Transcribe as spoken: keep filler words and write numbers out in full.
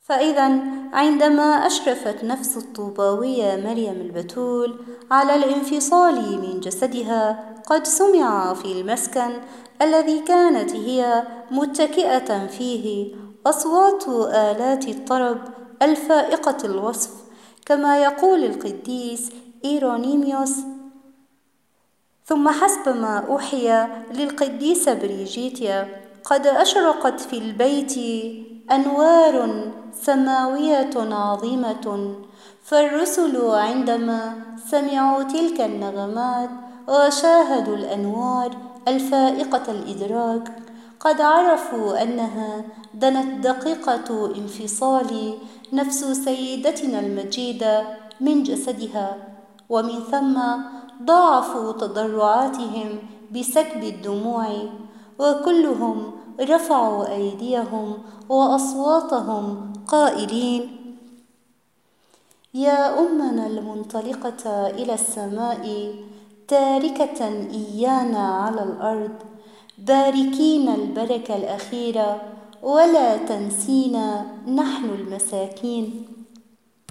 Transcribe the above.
فإذا عندما أشرفت نفس الطوباوية مريم البتول على الانفصال من جسدها، قد سمع في المسكن الذي كانت هي متكئة فيه أصوات آلات الطرب الفائقة الوصف، كما يقول القديس إيرونيميوس: ثم حسب ما أوحي للقديسة بريجيتيا قد أشرقت في البيت أنوار سماوية عظيمة، فالرسل عندما سمعوا تلك النغمات وشاهدوا الأنوار الفائقة الإدراك قد عرفوا أنها دنت دقيقة انفصال نفس سيدتنا المجيدة من جسدها، ومن ثم ضاعفوا تضرعاتهم بسكب الدموع، وكلهم رفعوا أيديهم وأصواتهم قائلين: يا أمنا المنطلقة إلى السماء تاركة إيانا على الأرض، باركينا البركة الأخيرة ولا تنسينا نحن المساكين.